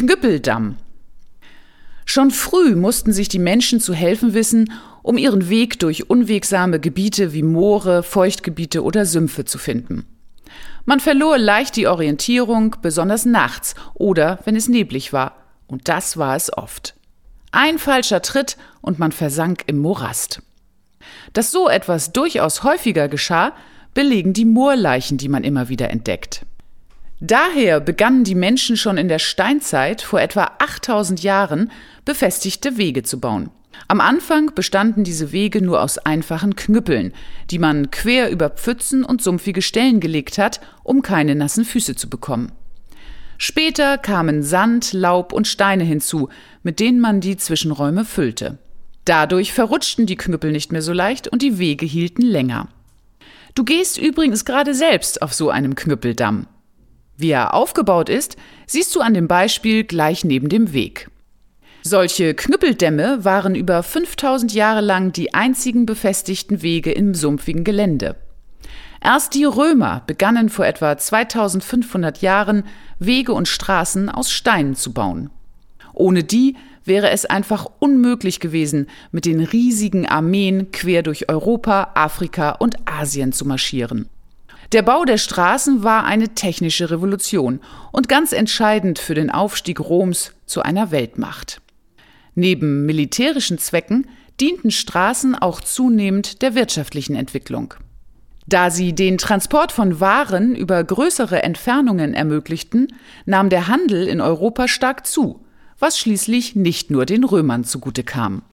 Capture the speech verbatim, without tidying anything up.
Knüppeldamm. Schon früh mussten sich die Menschen zu helfen wissen, um ihren Weg durch unwegsame Gebiete wie Moore, Feuchtgebiete oder Sümpfe zu finden. Man verlor leicht die Orientierung, besonders nachts oder wenn es neblig war. Und das war es oft. Ein falscher Tritt und man versank im Morast. Dass so etwas durchaus häufiger geschah, belegen die Moorleichen, die man immer wieder entdeckt. Daher begannen die Menschen schon in der Steinzeit, vor etwa achttausend Jahren, befestigte Wege zu bauen. Am Anfang bestanden diese Wege nur aus einfachen Knüppeln, die man quer über Pfützen und sumpfige Stellen gelegt hat, um keine nassen Füße zu bekommen. Später kamen Sand, Laub und Steine hinzu, mit denen man die Zwischenräume füllte. Dadurch verrutschten die Knüppel nicht mehr so leicht und die Wege hielten länger. Du gehst übrigens gerade selbst auf so einem Knüppeldamm. Wie er aufgebaut ist, siehst du an dem Beispiel gleich neben dem Weg. Solche Knüppeldämme waren über fünftausend Jahre lang die einzigen befestigten Wege im sumpfigen Gelände. Erst die Römer begannen vor etwa zweitausendfünfhundert Jahren, Wege und Straßen aus Steinen zu bauen. Ohne die wäre es einfach unmöglich gewesen, mit den riesigen Armeen quer durch Europa, Afrika und Asien zu marschieren. Der Bau der Straßen war eine technische Revolution und ganz entscheidend für den Aufstieg Roms zu einer Weltmacht. Neben militärischen Zwecken dienten Straßen auch zunehmend der wirtschaftlichen Entwicklung. Da sie den Transport von Waren über größere Entfernungen ermöglichten, nahm der Handel in Europa stark zu, was schließlich nicht nur den Römern zugute kam.